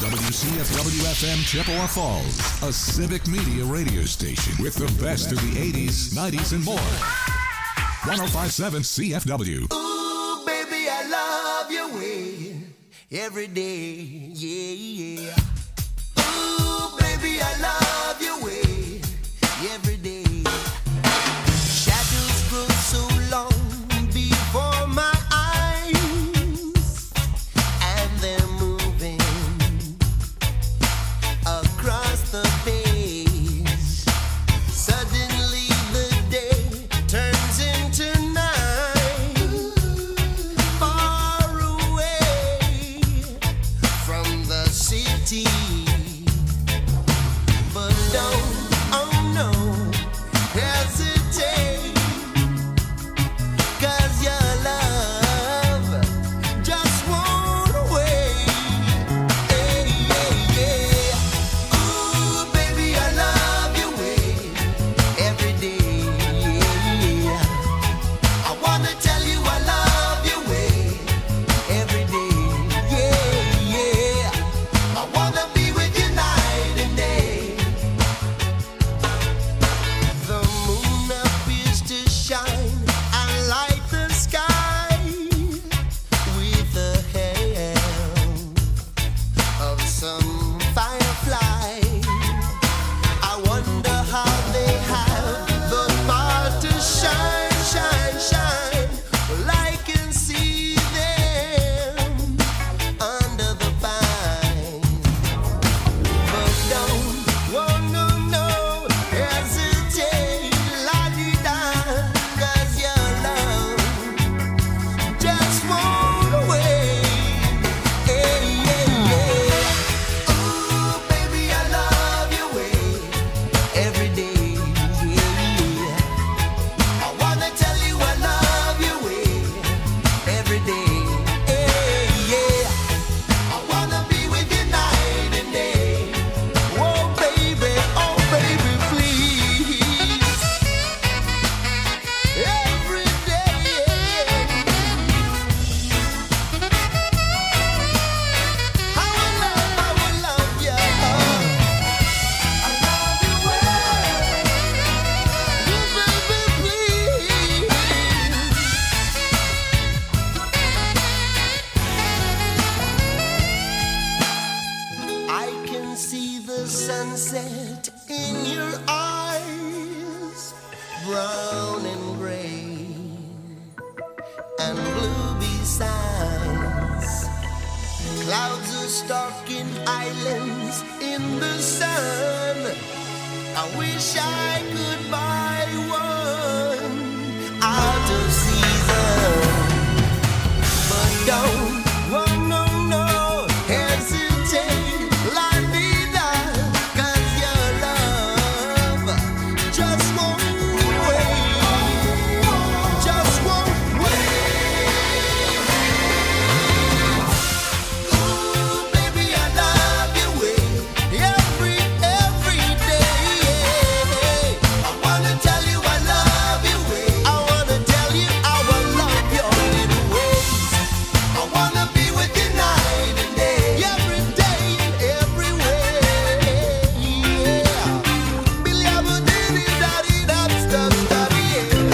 WCFW-FM Chippewa Falls, a civic media radio station with the best of the 80s, 90s, and more. 105.7 CFW. Ooh, baby, I love your way every day, yeah. Ooh, baby, I love your way every day. Shadows grow so long before my eyes, and they're moving across the page. Suddenly the day turns into night, far away from the city. But don't, oh no, hesitate, 'cause your love just won't wait. Hey, yeah, yeah. Ooh, baby, I love your way every day, yeah. I wanna tell you I love your way every day, yeah, yeah. I wanna be with you night and day. The moon appears to shine and light the sky with the help of some firefly. I wonder how they have the power to shine, shine, shine. Well, I can see them under the pine. But don't, oh no, no, hesitate, la-di-da, 'cause your love just won't wait. Hey, yeah, yeah. Ooh, baby, I love your way every day, yeah. I wanna tell you I love your way every day, yeah. I wanna be with you night and day. Oh baby, please. Every day. I will love you. I love you well. Baby, please. I can see the sunset in your eyes, brown and gray and blue besides. Clouds are stalking islands in the sun. I wish I could buy one out of season. But don't, oh no, no, hesitate, la-di-da, 'cause your love just won't wait, just won't wait. Ooh, baby, I love your way every day. I wanna tell you I love your way. I wanna tell you I will love your little ways. I wanna be with you night and day, every day and every way, yeah. Billy, I would diddy-daddy-dab, stuff-daddy, yeah.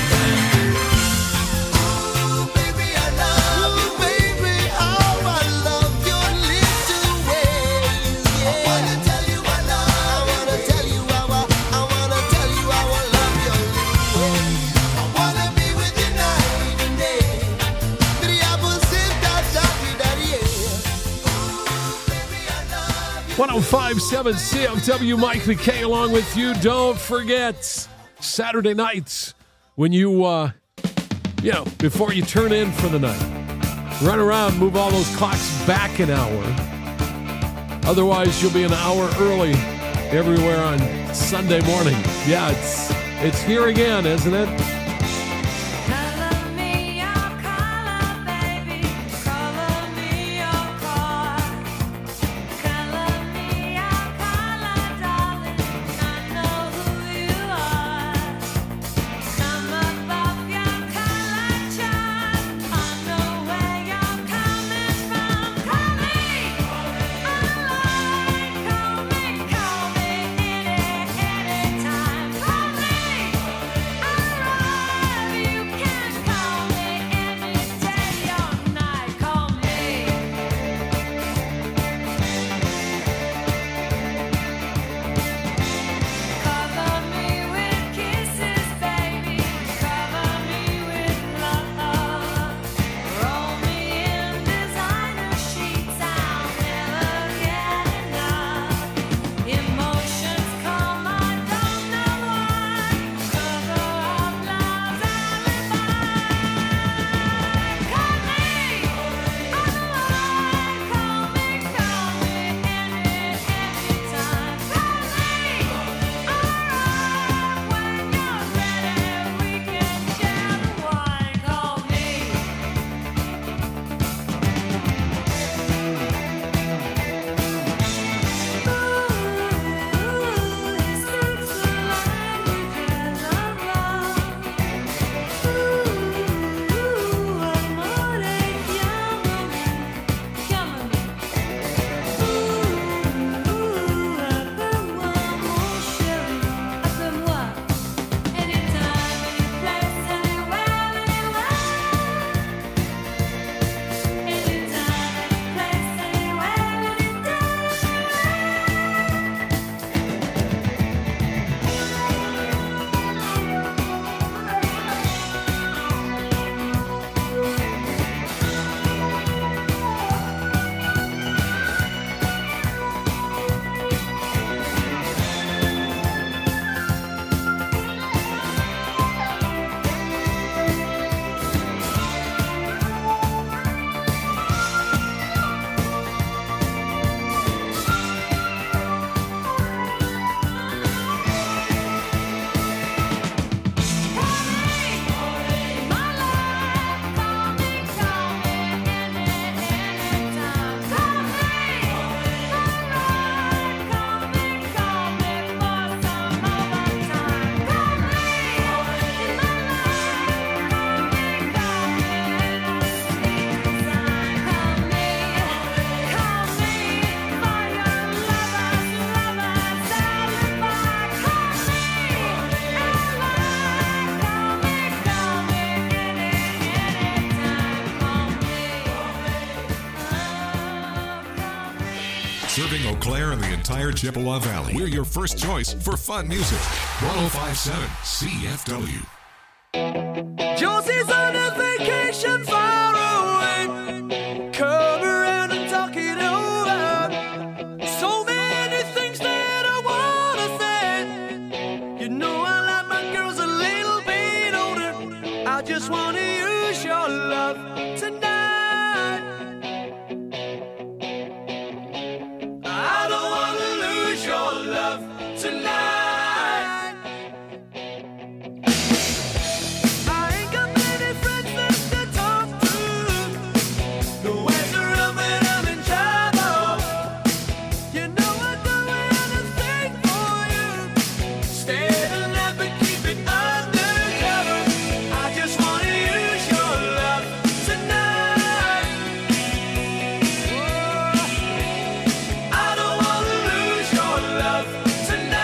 Ooh, baby, I love you, baby, how I love your little ways, yeah. I wanna tell you I tell you how I wanna tell you how I love your little ways. I wanna be with you night and day. Billy, I would sit-da-daddy-daddy, yeah. Ooh, baby, I love you. 105.7 CFW, Mike McKay along with you. Don't forget, Saturday nights when you, before you turn in for the night, run around, move all those clocks back an hour. Otherwise, you'll be an hour early everywhere on Sunday morning. Yeah, it's here again, isn't it? Color me your color, baby. Color me your car. Color me your color, darling. I know who you are. Come above your color chart. I know where you're coming from. Call me. Claire, and the entire Chippewa Valley. We're your first choice for fun music. 105.7 CFW. Josie's on a vacation far away. Come around and talk it over. So many things that I wanna say. You know I like my girls a little bit older. I just wanna use your love tonight. I don't wanna lose your love tonight. I ain't got many friends left to talk to. No answer up when I'm in trouble. You know I'd do anything for you. Stay alive but keep it undercover. I just wanna use your love tonight. Whoa. I don't wanna lose your love tonight.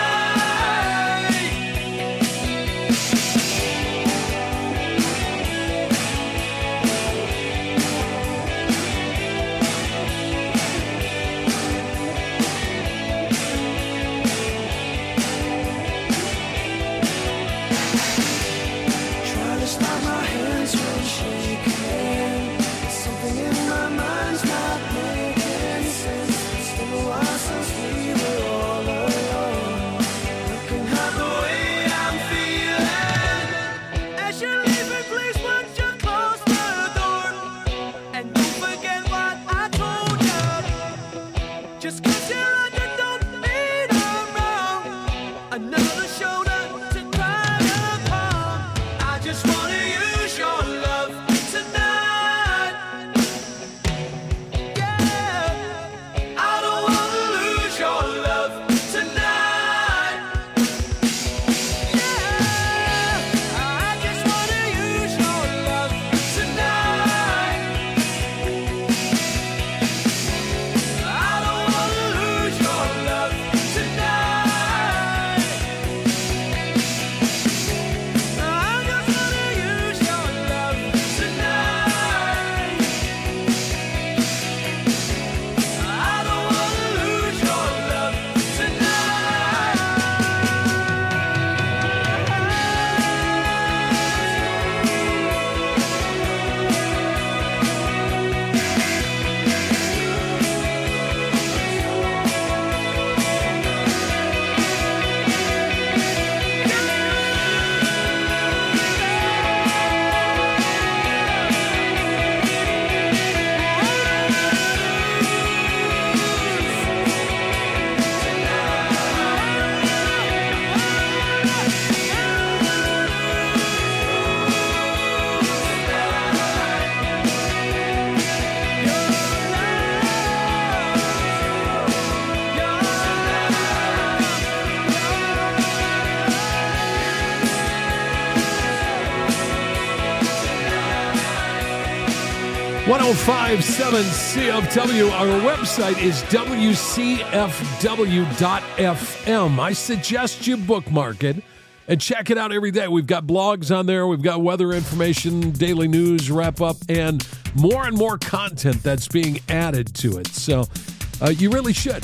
Try to stop my hands from shaking. Something in my mind's not making sense. It's been a while since we were all alone. Looking at the way I'm feeling. As you leave me, please won't you close the door? And don't forget what I told you. Just 'cause you're on, you don't mean I'm wrong. Another shoulder to cry upon. I just wanna use your love tonight. Yeah, I don't wanna lose your love tonight. Yeah, I just wanna use your love tonight. I don't wanna lose your love tonight. I just wanna use your love tonight. I don't wanna lose your love .105.7 CFW. Our website is WCFW.FM. I suggest you bookmark it and check it out every day. We've got blogs on there. We've got weather information, daily news wrap up, and more content that's being added to it. So you really should.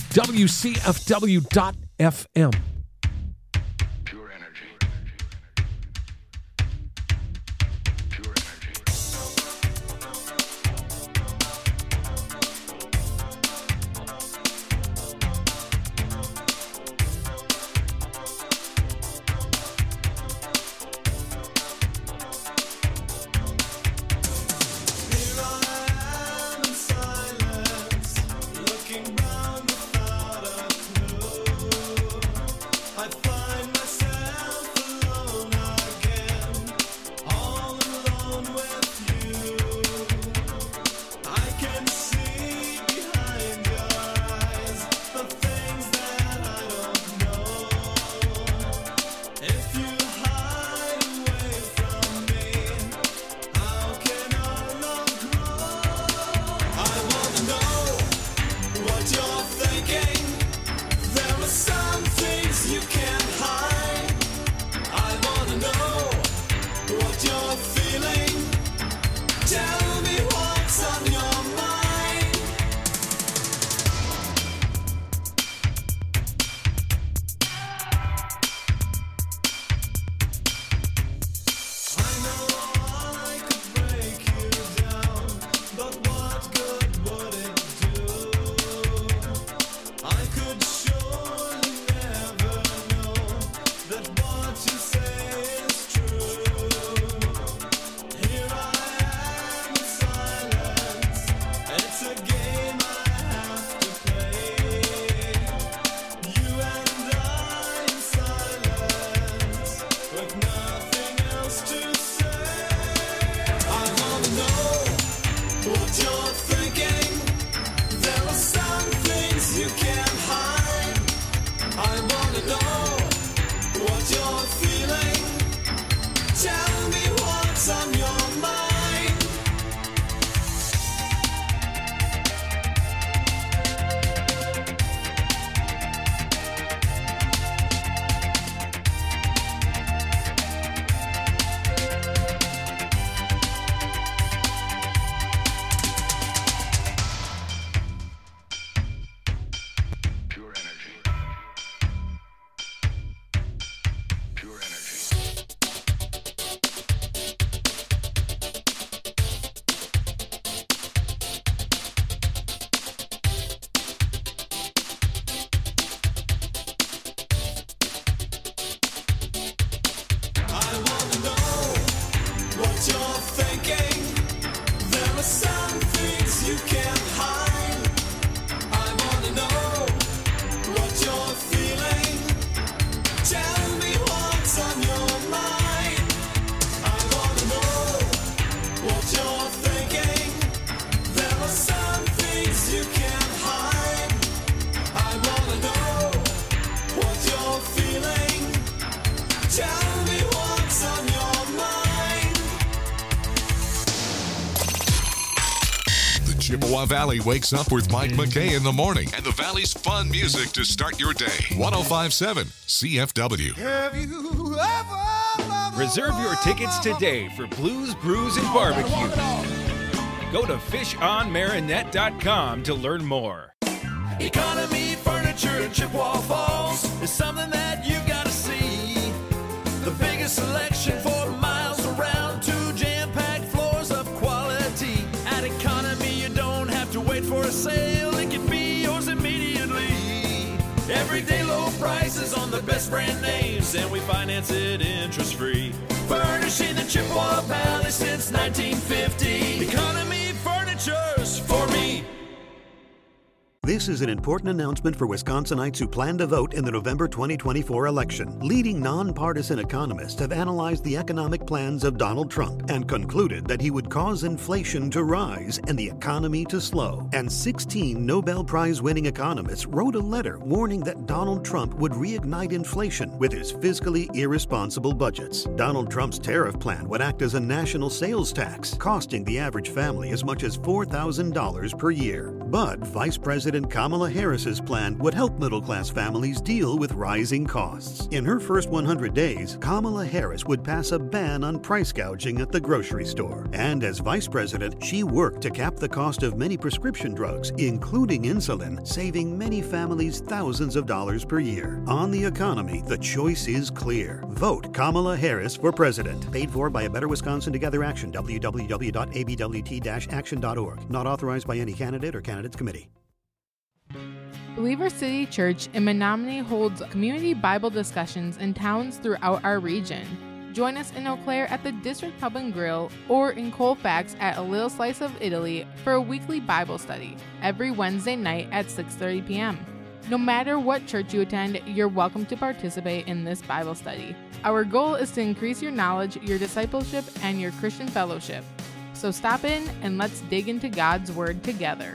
WCFW.FM. Pure energy. Pure energy. Looking round without a clue. are some things you can't hide. I wanna know what you're feeling. Tell me what's on your mind. I wanna know what you're thinking. There are some things you can't hide. I wanna know what you're feeling. Tell me what's on your mind. The Chippewa Valley wakes up with Mike McKay in the morning and the Valley's fun music to start your day. 105.7 CFW. Have you ever Reserve your tickets today for Blues, Brews, and Barbecue. Go to fishonmarinette.com to learn more. Economy Furniture in Chippewa Falls is something that you gotta see. The biggest selection for miles around, 2 jam-packed floors of quality. At Economy, you don't have to wait for a sale, it can be yours immediately. Everyday low prices on the best brand names, and we finance it interest-free. Furnishing the Chippewa Valley since 1950. Economy Furniture's for me. This is an important announcement for Wisconsinites who plan to vote in the November 2024 election. Leading nonpartisan economists have analyzed the economic plans of Donald Trump and concluded that he would cause inflation to rise and the economy to slow. And 16 Nobel Prize-winning economists wrote a letter warning that Donald Trump would reignite inflation with his fiscally irresponsible budgets. Donald Trump's tariff plan would act as a national sales tax, costing the average family as much as $4,000 per year. But Vice President Kamala Harris's plan would help middle-class families deal with rising costs. In her first 100 days, Kamala Harris would pass a ban on price gouging at the grocery store. And as vice president, she worked to cap the cost of many prescription drugs, including insulin, saving many families thousands of dollars per year. On the economy, the choice is clear. Vote Kamala Harris for president. Paid for by A Better Wisconsin Together Action, www.abwt-action.org. Not authorized by any candidate or candidates committee. Believer City Church in Menominee holds community Bible discussions in towns throughout our region. Join us in Eau Claire at the District Pub and Grill or in Colfax at A Little Slice of Italy for a weekly Bible study every Wednesday night at 6:30 p.m. No matter what church you attend, you're welcome to participate in this Bible study. Our goal is to increase your knowledge, your discipleship, and your Christian fellowship. So stop in and let's dig into God's Word together.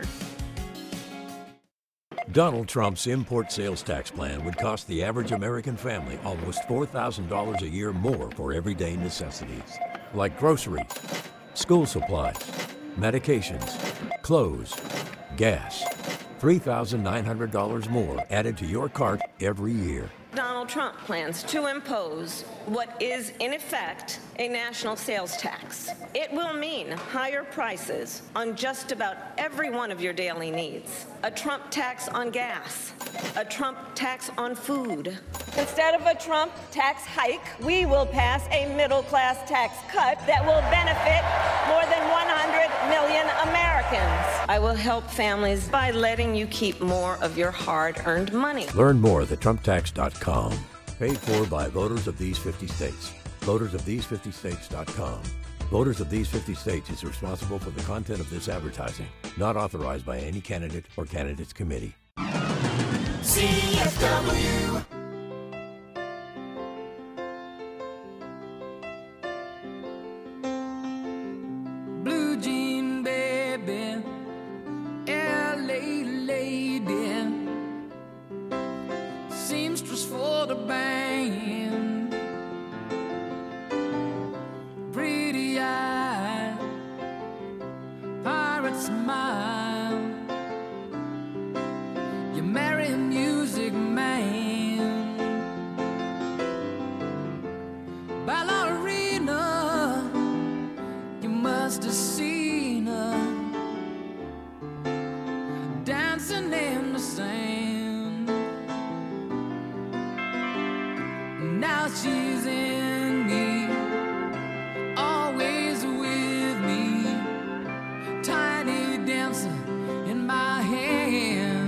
Donald Trump's import sales tax plan would cost the average American family almost $4,000 a year more for everyday necessities, like groceries, school supplies, medications, clothes, gas. $3,900 more added to your cart every year. Donald Trump plans to impose what is, in effect, a national sales tax. It will mean higher prices on just about every one of your daily needs. A Trump tax on gas, a Trump tax on food. Instead of a Trump tax hike, we will pass a middle-class tax cut that will benefit more than 100 million Americans. I will help families by letting you keep more of your hard-earned money. Learn more at thetrumptax.com. Paid for by voters of these 50 states. Votersofthese50states.com. Voters of these 50 states is responsible for the content of this advertising. Not authorized by any candidate or candidates committee. CFW. Blue jean baby, LA lady, seamstress for the band, pretty eye, pirate smile, you marry a music man, ballerina, you must have seen her dancing in the sand. Now she's in me, always with me, tiny dancer in my hand.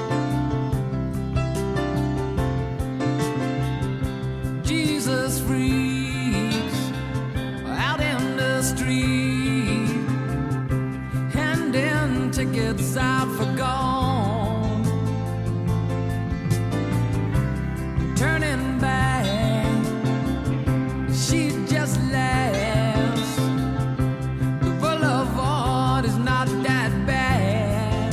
Jesus free. out for gone. Turning back, she just laughs. The boulevard is not that bad.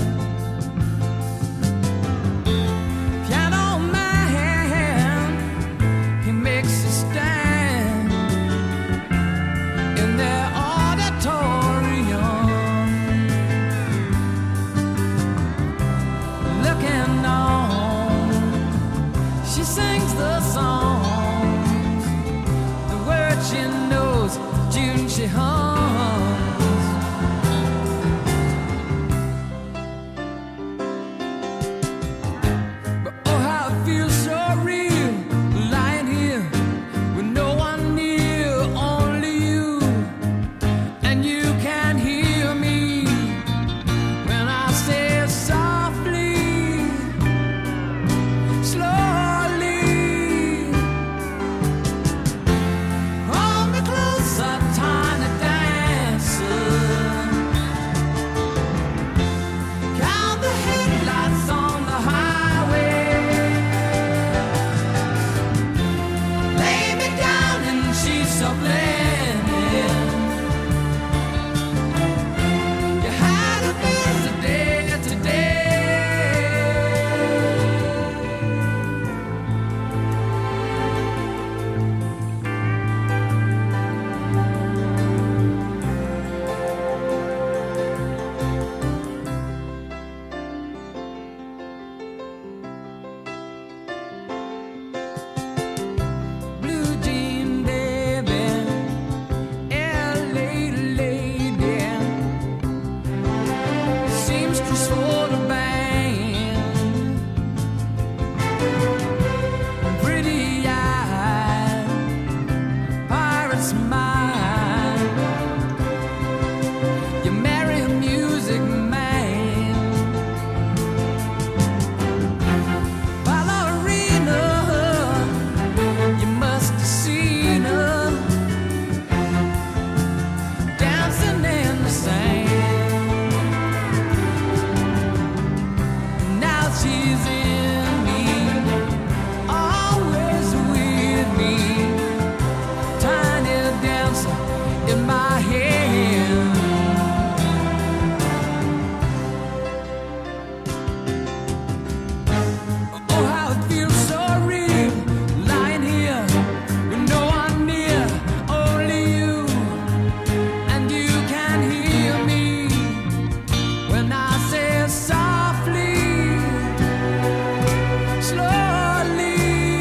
Piano man, he makes a stand in their auditorium, looking on. She sings the songs, the words she knows, June she hums. But oh, how it feels so real, lying here with no one near, only you. And you can hear me when I say softly, slowly. Hold me closer, tiny dancer. Count the headlights on the highway. Lay me down in sheets of linen. You had a busy day today. Blue jean baby, LA lady, seamstress for the band, pretty eyed, pirate smile. You marry a music man, ballerina. You must have seen her dancing in the sand. Now she's in me, always with me. Tiny dancer in my hand. Oh, how it feels so real, lying here with no one near, only you. And you can hear me when I say softly, slowly.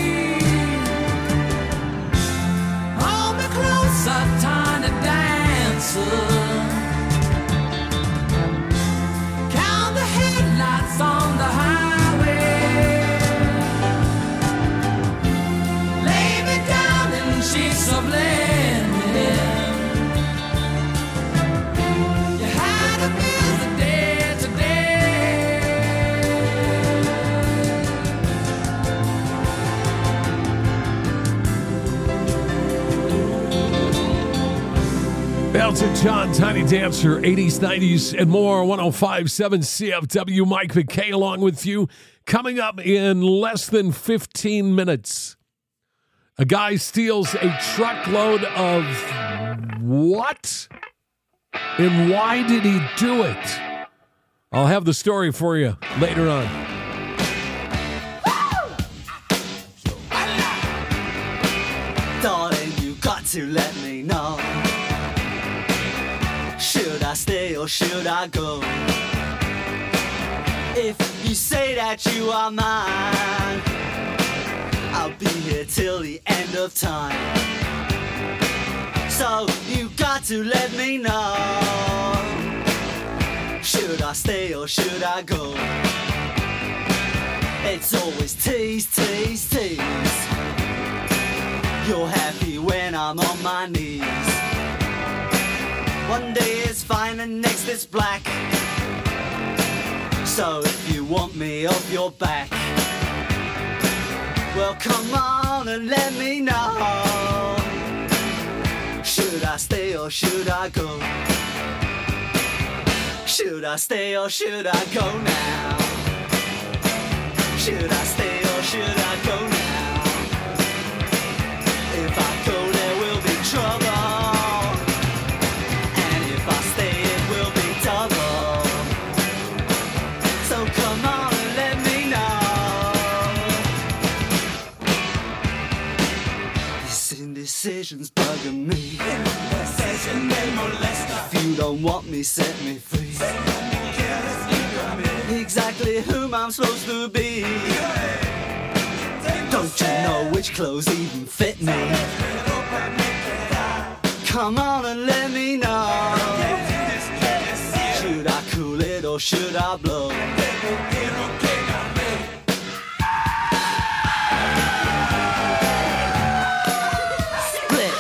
Hold me closer, tiny dancer. Count the headlights on the highway. Lay me down in sheets of linen. You had a busy day today. Elton John, Tiny Dancer, 80s, 90s, and more. 105.7 CFW. Mike McKay along with you. Coming up in less than 15 minutes, a guy steals a truckload of what? And why did he do it? I'll have the story for you later on. Darling, you got to let me know. Should I stay or should I go? If you say that you are mine, I'll be here till the end of time. So you got to let me know. Should I stay or should I go? It's always tease, tease, tease. You're happy when I'm on my knees. One day is fine and next is black. So if you want me off your back, well come on and let me know. Should I stay or should I go? Should I stay or should I go now? Should I stay or should I go now? If I go there will be trouble, and if I stay it will be double. So come on and let me know. This indecision's bugging me. If you don't want me, set me free. Exactly whom I'm supposed to be. Don't you know which clothes even fit me? Come on and let me know. Should I cool it or should I blow? Split.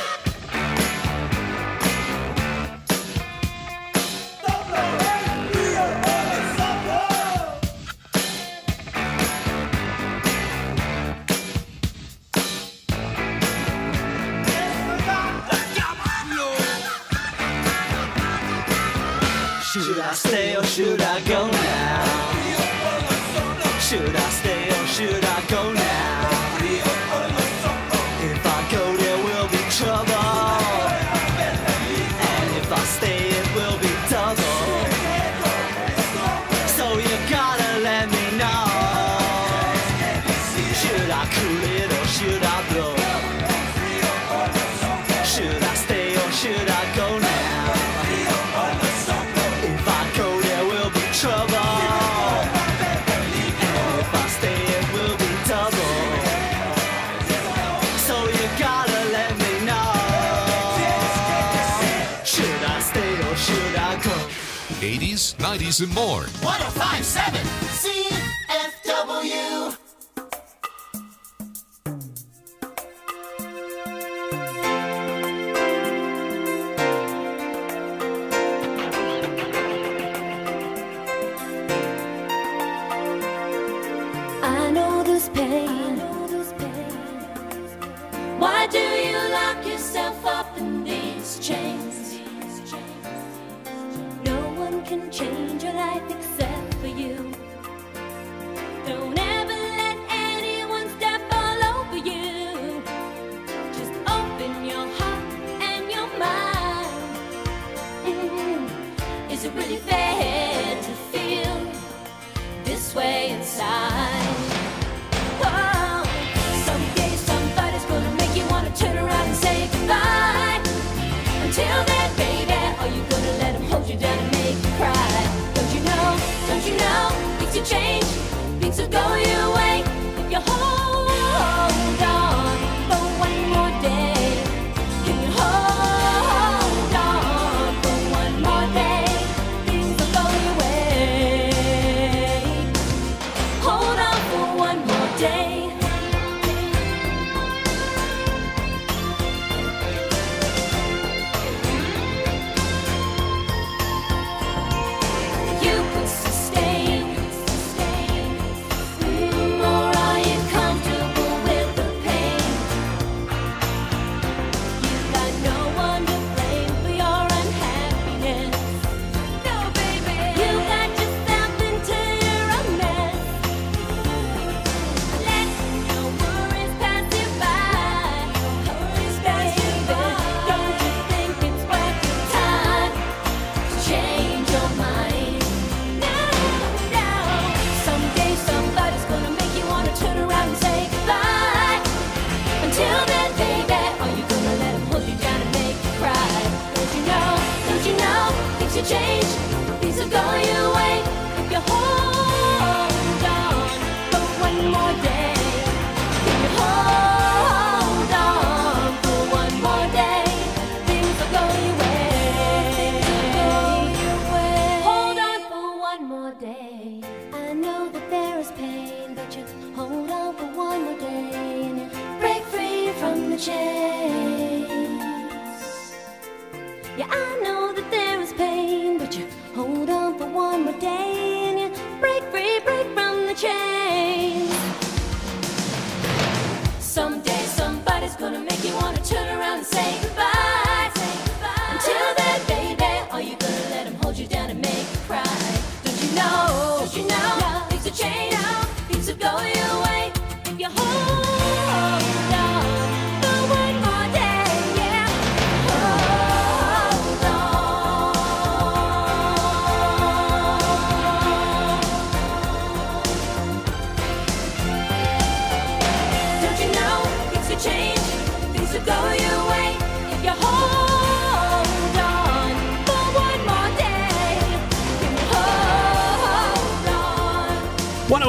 Should I stay or should I go now? Should I stay or should I go now? If I go there will be trouble, and if I stay it will be double. So you gotta let me know. Should I cool it or should I blow? Should I stay or should I go now? Trouble, and if I stay it will be double. So you gotta let me know. Should I stay or should I go? 80s, 90s, and more. 1057 CFW. I know this pain. Why do you lock yourself up in these chains? No one can change your life except for you. Don't ever let anyone step all over you. Just open your heart and your mind. Is it really fair to feel this way inside? Oh, someday somebody's gonna make you wanna turn around and say goodbye. Until then, baby, are you gonna let him hold you down and make you cry? Don't you know, things will change, things will go your way if you hold on for one more day. Can you hold on for one more day? Things will go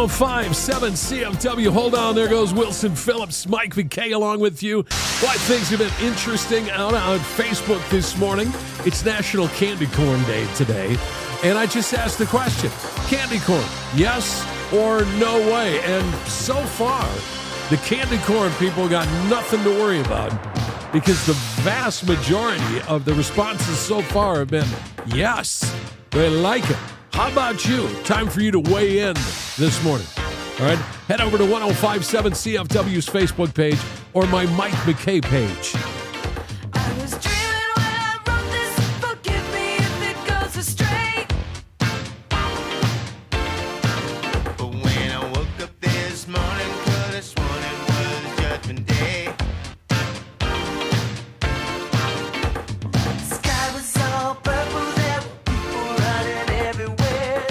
1057 CFW. Hold on, there goes Wilson Phillips. Mike McKay along with you. Why things have been interesting out on Facebook this morning. It's National Candy Corn Day today. And I just asked the question, candy corn, yes or no way? And so far, the candy corn people got nothing to worry about because the vast majority of the responses so far have been yes, they like it. How about you? Time for you to weigh in this morning. All right, head over to 1057 CFW's Facebook page or my Mike McKay page. I was dreaming when I wrote this. Forgive me if it goes astray. But when I woke up this morning, could have sworn it was Judgment Day. Sky was all purple, there were people running everywhere,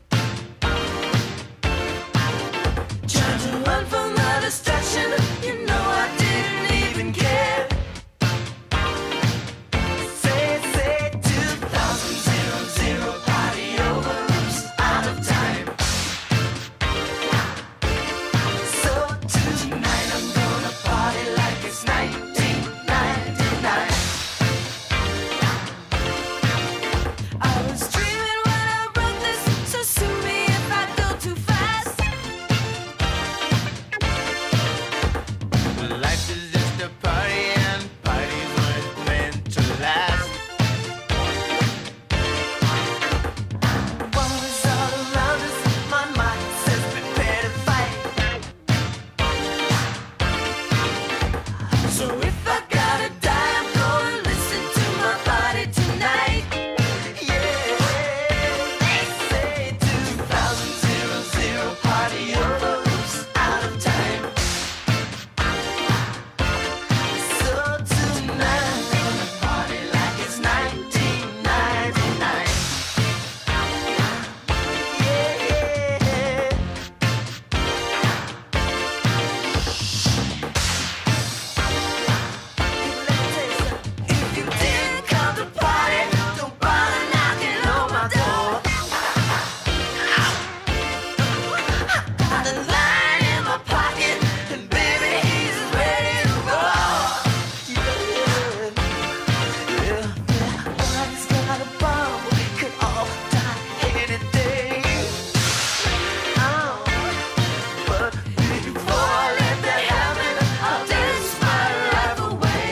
trying to run from the destruction. You know I didn't even care. Say 2000 party over, oops, out of time. So tonight I'm gonna party like it's 1999. I was dreaming when I wrote this, so sue me if I go too fast. Life is just a party and parties weren't meant to last. War is all around us, my mind says prepare to fight. So if I gotta die, I'm gonna listen to my body tonight. Yeah, they say 2000 party over, oops, out of time. So tonight I'm gonna party like it's 1999. Yeah. If you didn't come to party, don't bother knocking on my door. Got the line in my pocket, and baby, he's ready to roll. Yeah. Body's got a bomb, could all die any day. But before I let that happen, I'll dance my life away.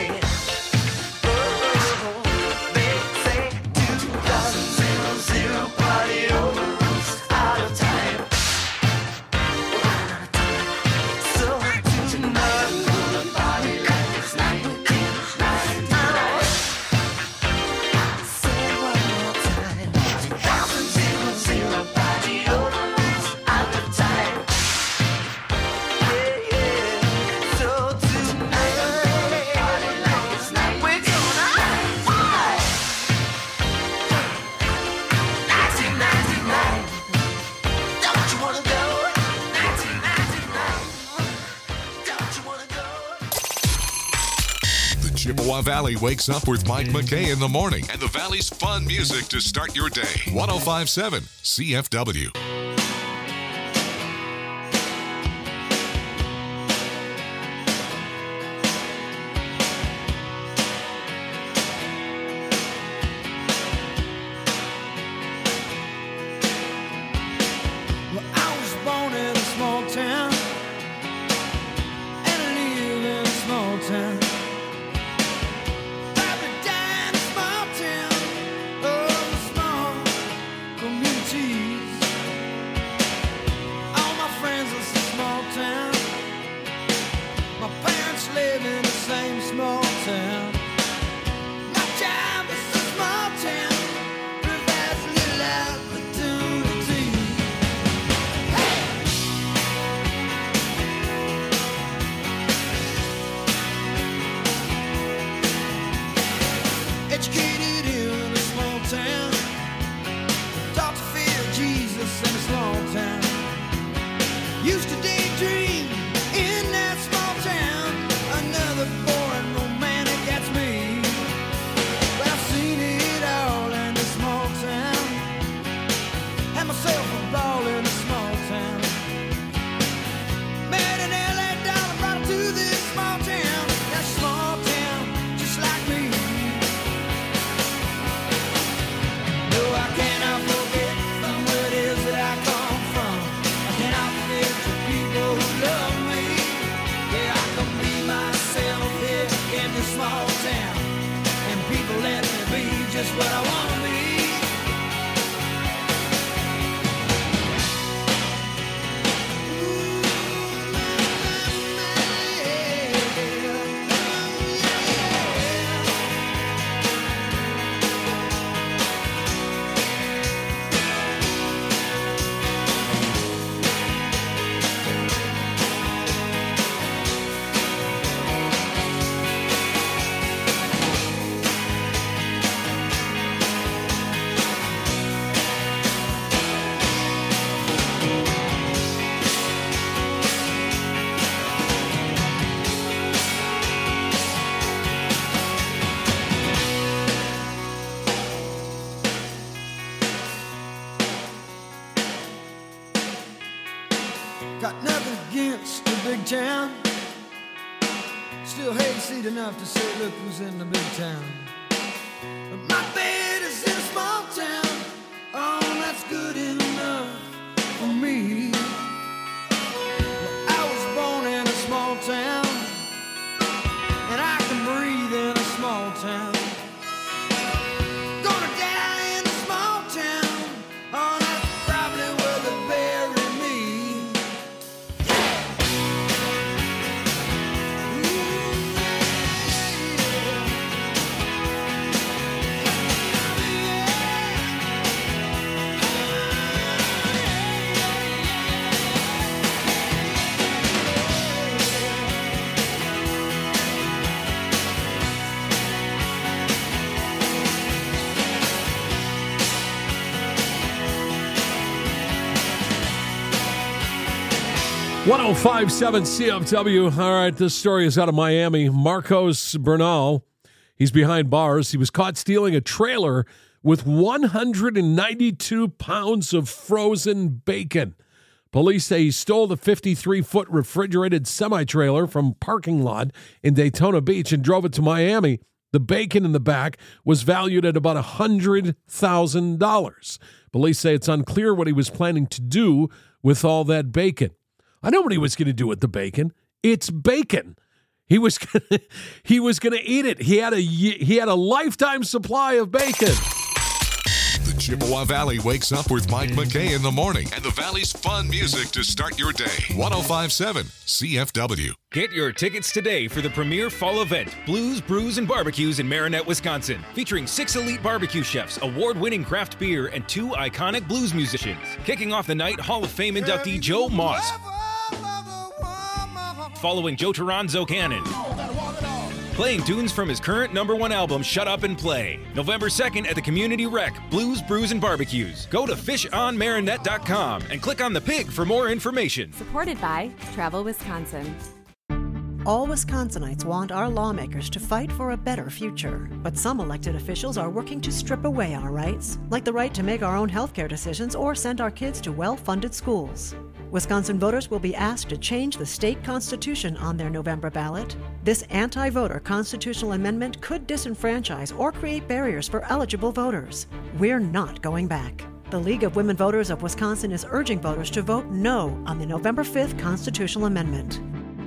They say 2000 party over, oops, out of time. So tonight I'm gonna party like it's 1999. Say it one more time. 2000 party over, oops, out of time. Yeah. So tonight I'm gonna party like it's 1999. We're gonna party. 1999. Don't you wanna go? 1999. Don't you wanna go? The Chippewa Valley wakes up with Mike McKay in the morning and the Valley's fun music to start your day. 1057 CFW. Well, I was born in a small town, and I live in a small town. Probably died in a small town, oh, small communities. town, and people let me be just what I want to be. Got nothing against the big town. Still hayseed enough to say, look who's in the big town. But my bed is in a small town. Oh, that's good enough for me. Well, I was born in a small town, and I can breathe in a small town. Gonna die in a small town. Oh, that's probably where they bury me. .1057 CFW. All right, this story is out of Miami. Marcos Bernal, he's behind bars. He was caught stealing a trailer with 192 pounds of frozen bacon. Police say he stole the 53-foot refrigerated semi-trailer from a parking lot in Daytona Beach and drove it to Miami. The bacon in the back was valued at about $100,000. Police say it's unclear what he was planning to do with all that bacon. I know what he was going to do with the bacon. It's bacon. He was going to eat it. He had a lifetime supply of bacon. The Chippewa Valley wakes up with Mike McKay in the morning and the Valley's fun music to start your day. 1057 CFW. Get your tickets today for the premier fall event, Blues, Brews, and Barbecues in Marinette, Wisconsin. Featuring 6 elite barbecue chefs, award-winning craft beer, and 2 iconic blues musicians. Kicking off the night, Hall of Fame inductee Joe Moss. Following Joe Toronzo Cannon. Playing tunes from his current #1 album, Shut Up and Play. November 2nd at the Community Rec, Blues, Brews, and Barbecues. Go to fishonmarinette.com and click on the pig for more information. Supported by Travel Wisconsin. All Wisconsinites want our lawmakers to fight for a better future. But some elected officials are working to strip away our rights, like the right to make our own healthcare decisions or send our kids to well-funded schools. Wisconsin voters will be asked to change the state constitution on their November ballot. This anti-voter constitutional amendment could disenfranchise or create barriers for eligible voters. We're not going back. The League of Women Voters of Wisconsin is urging voters to vote no on the November 5th constitutional amendment.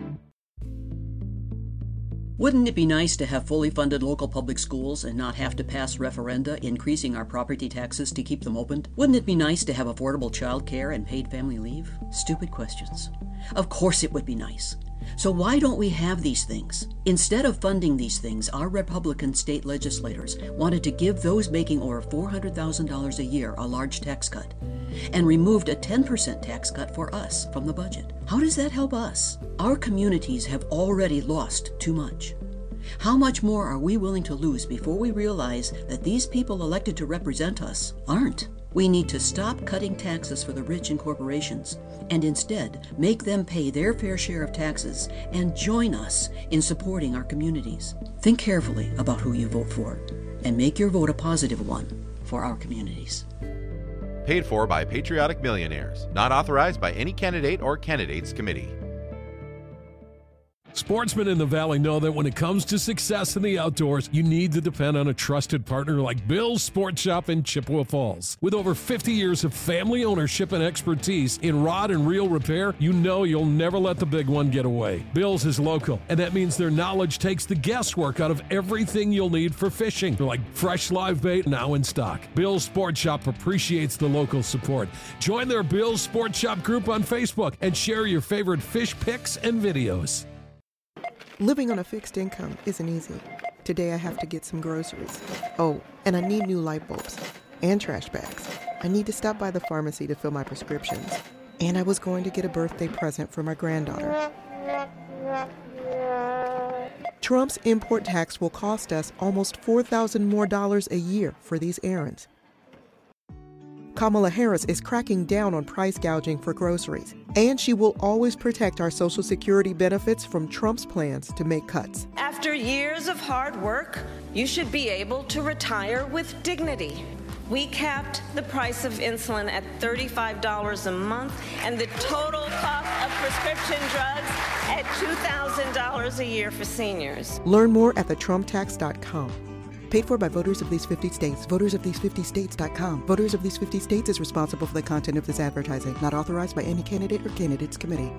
Wouldn't it be nice to have fully funded local public schools and not have to pass referenda increasing our property taxes to keep them opened? Wouldn't it be nice to have affordable child care and paid family leave? Stupid questions. Of course it would be nice. So why don't we have these things? Instead of funding these things, our Republican state legislators wanted to give those making over $400,000 a year a large tax cut and removed a 10% tax cut for us from the budget. How does that help us? Our communities have already lost too much. How much more are we willing to lose before we realize that these people elected to represent us aren't? We need to stop cutting taxes for the rich and corporations and instead make them pay their fair share of taxes and join us in supporting our communities. Think carefully about who you vote for and make your vote a positive one for our communities. Paid for by Patriotic Millionaires. Not authorized by any candidate or candidates committee. Sportsmen in the Valley know that when it comes to success in the outdoors, you need to depend on a trusted partner like Bill's Sport Shop in Chippewa Falls. With over 50 years of family ownership and expertise in rod and reel repair, you know you'll never let the big one get away. Bill's is local, and that means their knowledge takes the guesswork out of everything you'll need for fishing, like fresh live bait now in stock. Bill's Sport Shop appreciates the local support. Join their Bill's Sport Shop group on Facebook and share your favorite fish pics and videos. Living on a fixed income isn't easy. Today I have to get some groceries. Oh, and I need new light bulbs and trash bags. I need to stop by the pharmacy to fill my prescriptions. And I was going to get a birthday present for my granddaughter. Trump's import tax will cost us almost $4,000 more a year for these errands. Kamala Harris is cracking down on price gouging for groceries, and she will always protect our Social Security benefits from Trump's plans to make cuts. After years of hard work, you should be able to retire with dignity. We capped the price of insulin at $35 a month and the total cost of prescription drugs at $2,000 a year for seniors. Learn more at thetrumptax.com. Paid for by voters of these 50 states. VotersOfThese50States.com. Voters of these 50 states is responsible for the content of this advertising. Not authorized by any candidate or candidates committee.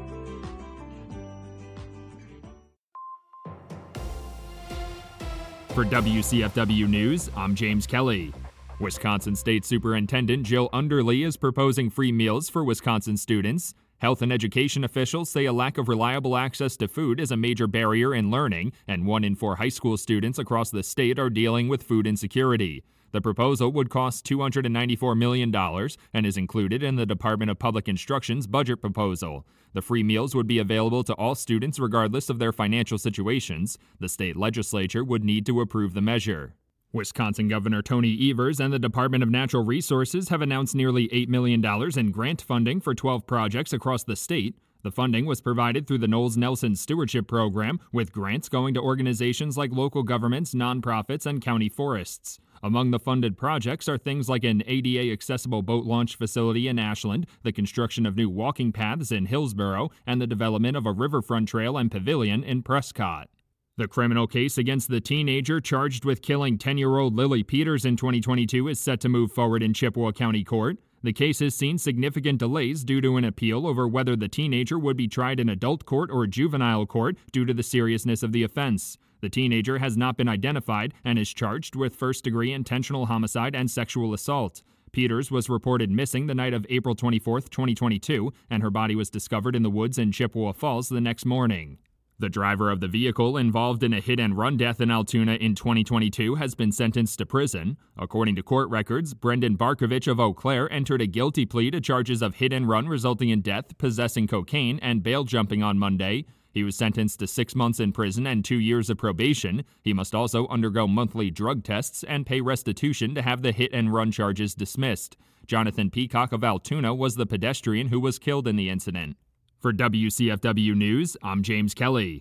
For WCFW News, I'm James Kelly. Wisconsin State Superintendent Jill Underly is proposing free meals for Wisconsin students. Health and education officials say a lack of reliable access to food is a major barrier in learning, and 1 in 4 high school students across the state are dealing with food insecurity. The proposal would cost $294 million and is included in the Department of Public Instruction's budget proposal. The free meals would be available to all students regardless of their financial situations. The state legislature would need to approve the measure. Wisconsin Governor Tony Evers and the Department of Natural Resources have announced nearly $8 million in grant funding for 12 projects across the state. The funding was provided through the Knowles Nelson Stewardship Program, with grants going to organizations like local governments, nonprofits, and county forests. Among the funded projects are things like an ADA-accessible boat launch facility in Ashland, the construction of new walking paths in Hillsborough, and the development of a riverfront trail and pavilion in Prescott. The criminal case against the teenager charged with killing 10-year-old Lily Peters in 2022 is set to move forward in Chippewa County Court. The case has seen significant delays due to an appeal over whether the teenager would be tried in adult court or juvenile court due to the seriousness of the offense. The teenager has not been identified and is charged with first-degree intentional homicide and sexual assault. Peters was reported missing the night of April 24, 2022, and her body was discovered in the woods in Chippewa Falls the next morning. The driver of the vehicle involved in a hit-and-run death in Altoona in 2022 has been sentenced to prison. According to court records, Brendan Barkovich of Eau Claire entered a guilty plea to charges of hit-and-run resulting in death, possessing cocaine, and bail jumping on Monday. He was sentenced to 6 months in prison and 2 years of probation. He must also undergo monthly drug tests and pay restitution to have the hit-and-run charges dismissed. Jonathan Peacock of Altoona was the pedestrian who was killed in the incident. For WCFW News, I'm James Kelly.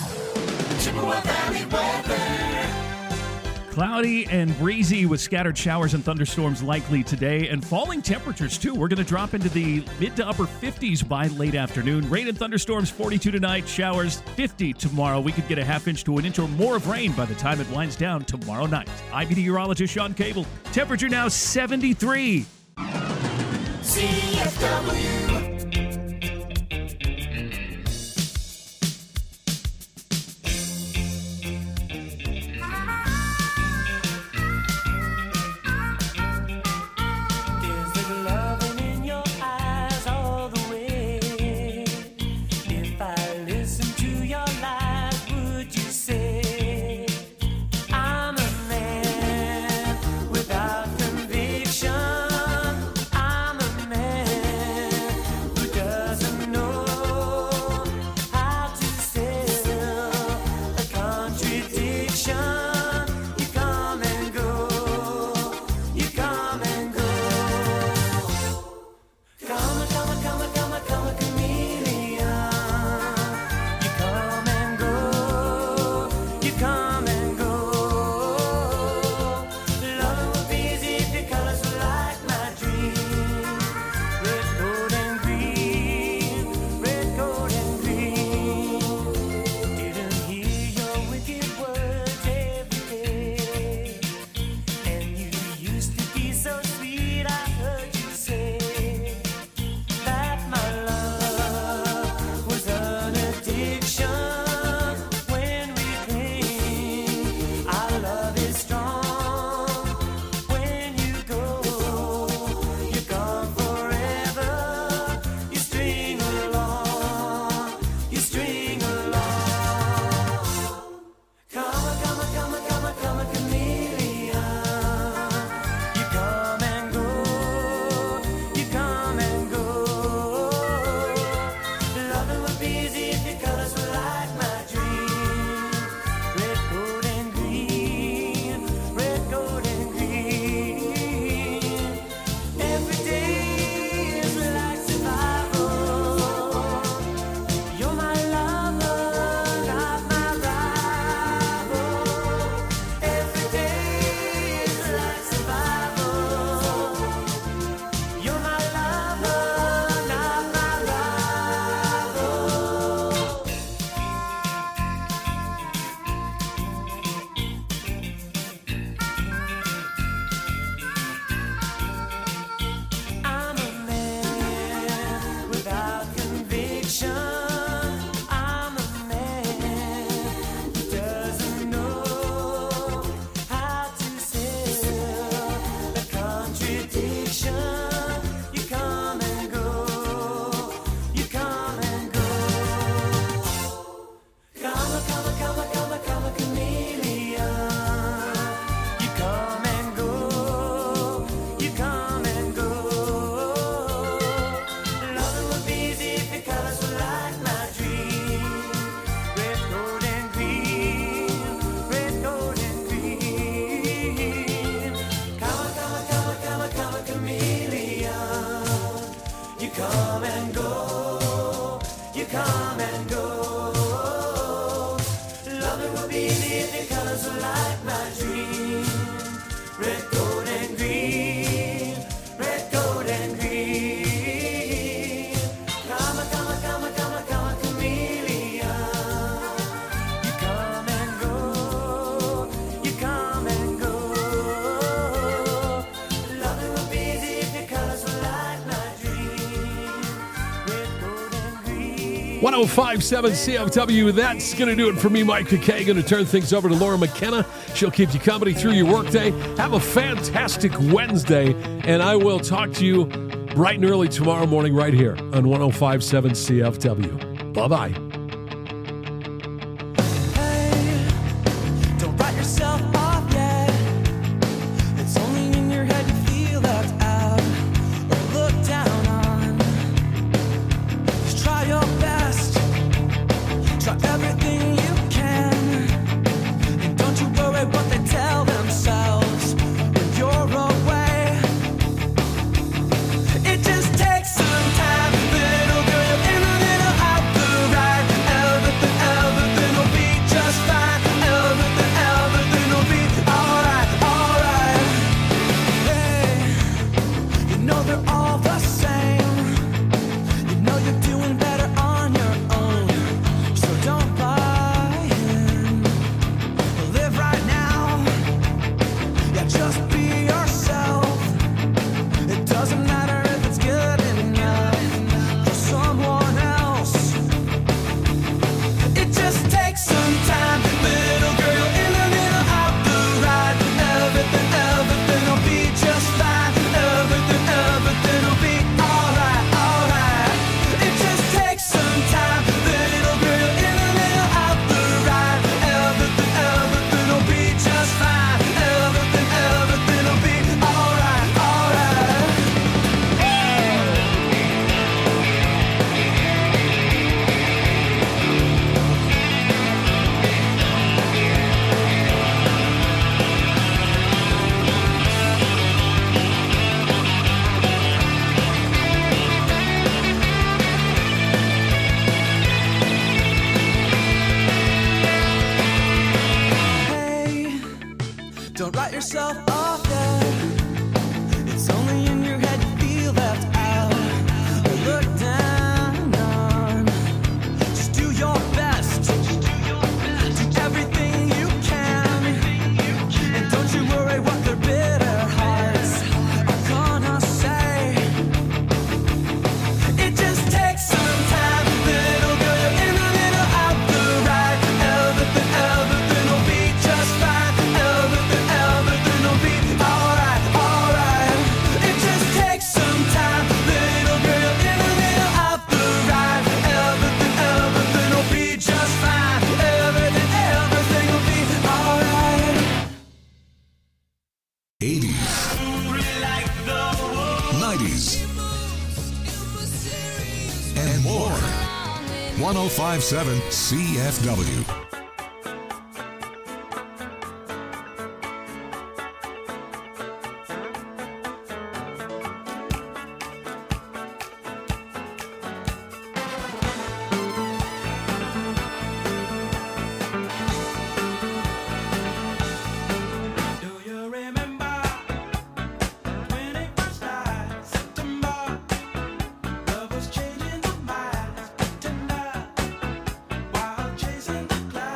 Chippewa Valley weather. Cloudy and breezy with scattered showers and thunderstorms likely today, and falling temperatures too. We're going to drop into the mid to upper 50s by late afternoon. Rain and thunderstorms 42 tonight, showers 50 tomorrow. We could get a half inch to an inch or more of rain by the time it winds down tomorrow night. I'm meteorologist Sean Cable. Temperature now 73. CFW. 105.7 CFW. That's going to do it for me, Mike McKay. Going to turn things over to Laura McKenna. She'll keep you company through your workday. Have a fantastic Wednesday, and I will talk to you bright and early tomorrow morning right here on 105.7 CFW. Bye-bye. Don't write yourself off yet. It's only in your head you feel left out or looked down on. Just try your best. Try everything you can. And don't you worry what they tell themselves when you're away. It just takes some time, little girl, in a little out the right. Everything will be just fine. Everything will be alright, alright. Hey, you know they're all the same. You know you're doing better on your own. So don't buy in. Live right now. Yeah, just be yourself. It doesn't matter if it's good enough for someone else. It just takes some time, little girl, in a little out the right. Everything will be just fine. Everything will be alright, alright. It just takes some time, little girl, in a little out the right. Everything will be just fine. Everything will be alright, alright. 'Don't write yourself off yet. It's only in your head you feel left out or looked down on. Just do your best. Do everything you can. And don't you worry what their bitter hearts are gonna say. It just takes some time, little girl, in a little out the right. Everything will be just fine. Everything will be alright, alright. It just takes some time, little girl, in a little out the right. Everything will be just fine. Everything will be alright. 80s, 90s, and more. 105.7 CFW. Love was changing the minds, tender, while chasing the clouds.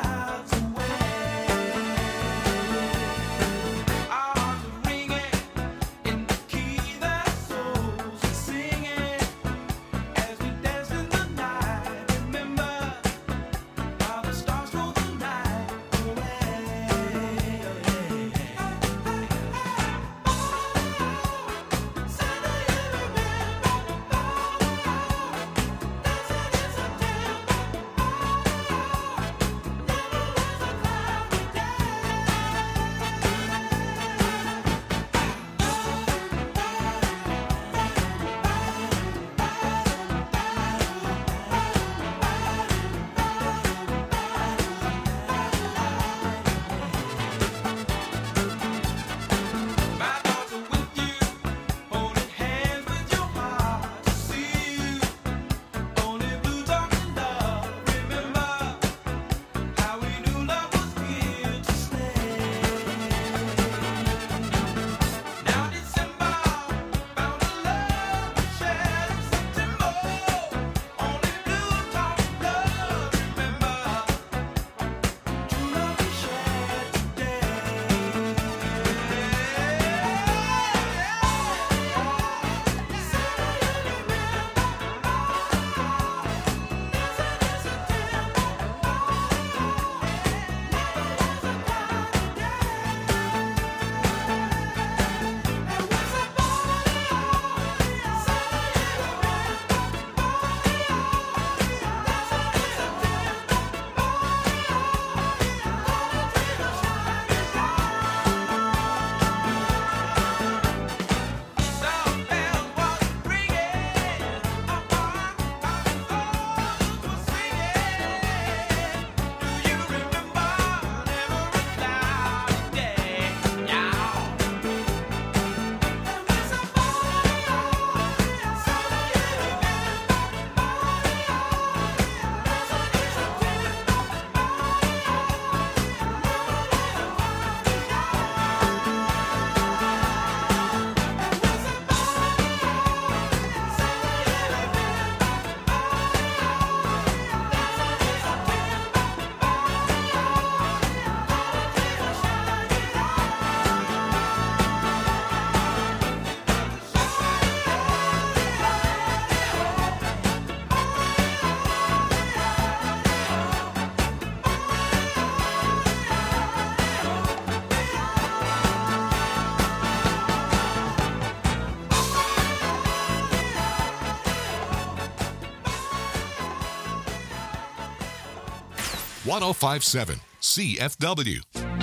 1057 CFW.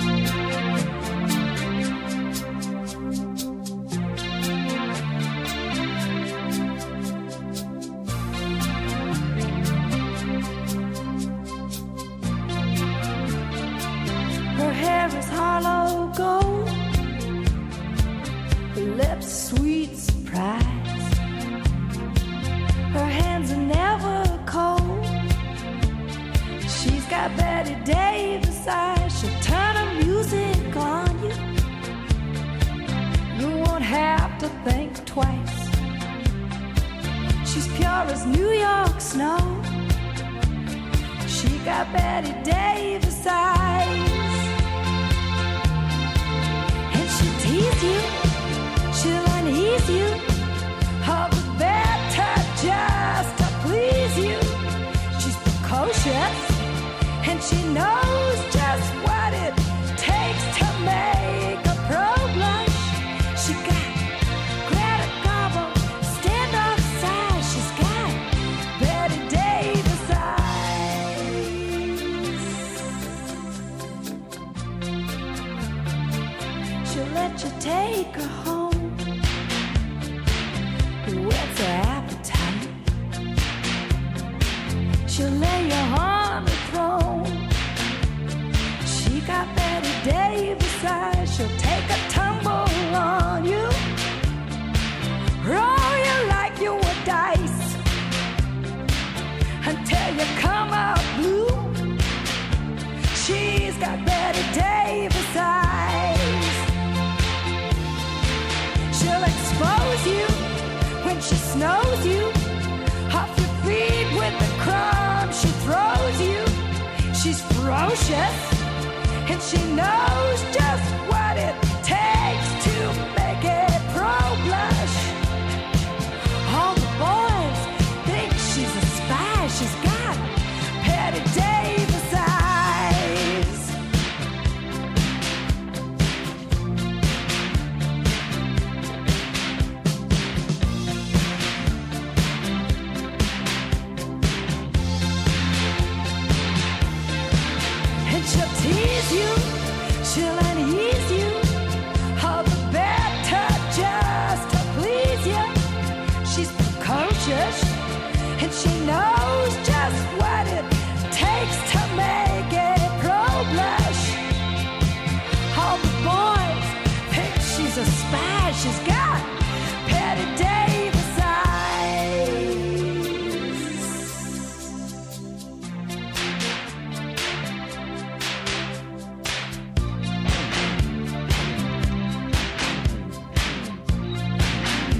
Her hair is hollow gold, her lips sweet surprise. Her hands are never cold. She's got Betty Davis eyes. She'll turn her music on you. You won't have to think twice. She's pure as New York snow. She got Betty Davis eyes. And she'll tease you, she'll unease you, all the better just to please you. She's precocious, and she knows just what it takes to make a pro blush. She got Greta Garbo, standoff size. She's got Betty Davis eyes. She'll let you take her home. Whet's her appetite? She'll lay you on the throne. She got Betty Davis eyes. She'll take a tumble on you, roll you like you were dice, until you come out blue. She's got Betty Davis eyes. She'll expose you when she snows you, off your feet with the crumbs she throws you. She's ferocious, and she knows just what it takes to make a pro blush. All the boys think she's a spy. She's got Betty Davis eyes. And she'll tease you, she'll unease you, all the better just to please you. She's precocious, and she knows just what it takes to make a pro blush. All the boys think she's a spy. She's got